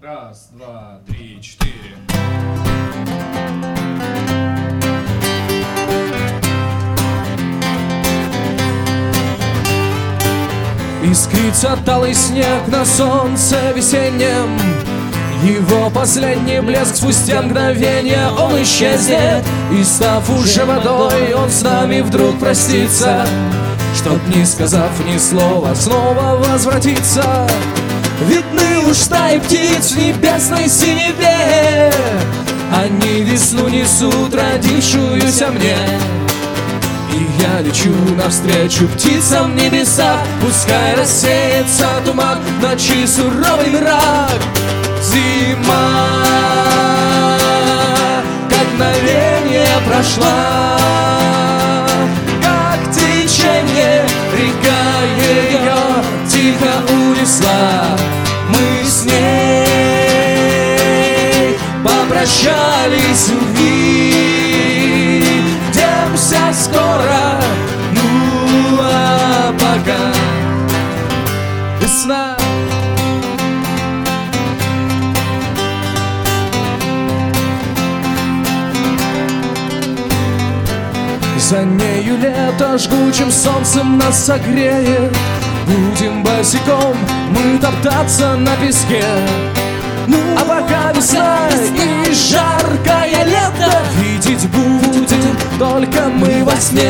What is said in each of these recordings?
Раз, два, три, четыре. Искрится талый снег на солнце весеннем. Его последний блеск спустя мгновение он исчезнет. И став уже водой, он с нами вдруг простится, чтоб не сказав ни слова, снова возвратиться. Видны уж стаи птиц в небесной синеве, они весну несут, родившуюся мне. И я лечу навстречу птицам небеса, пускай рассеется туман, ночи суровый мрак. Зима, как мгновение прошла, как течение, река ее тихо унесла. Мы с ней попрощались, увидимся скоро. Ну а пока весна. За нею лето жгучим солнцем нас согреет. Будем босиком мы топтаться на песке. А пока весна и жаркое лето, видеть будем только мы во сне.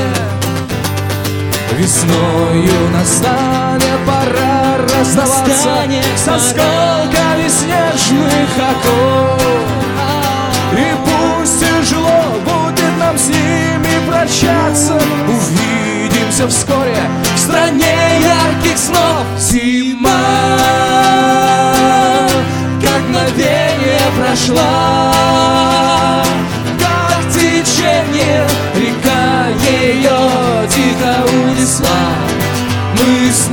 Весною настанет пора расставаться с осколками снежных оков. И пусть тяжело будет нам с ними прощаться, увидимся вскоре в стране ярких снов. Зима, как мгновение прошла, как течение, река ее тихо унесла. Мы с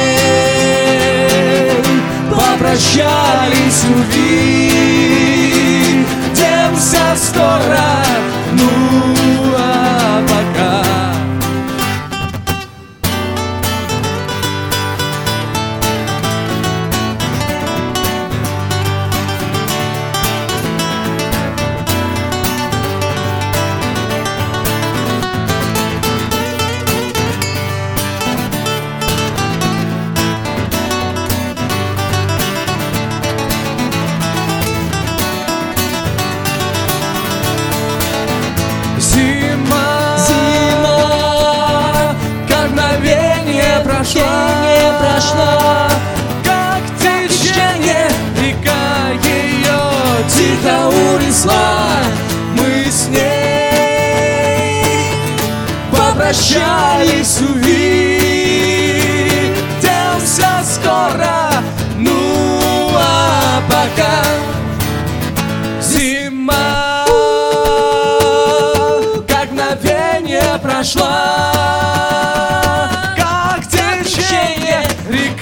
ней попрощались, увидимся скоро. Ну а пока прошла, как течение, река ее тихо унесла. Мы с ней попрощались, увидимся скоро. Ну а пока зима, как мгновение прошла, как течение, река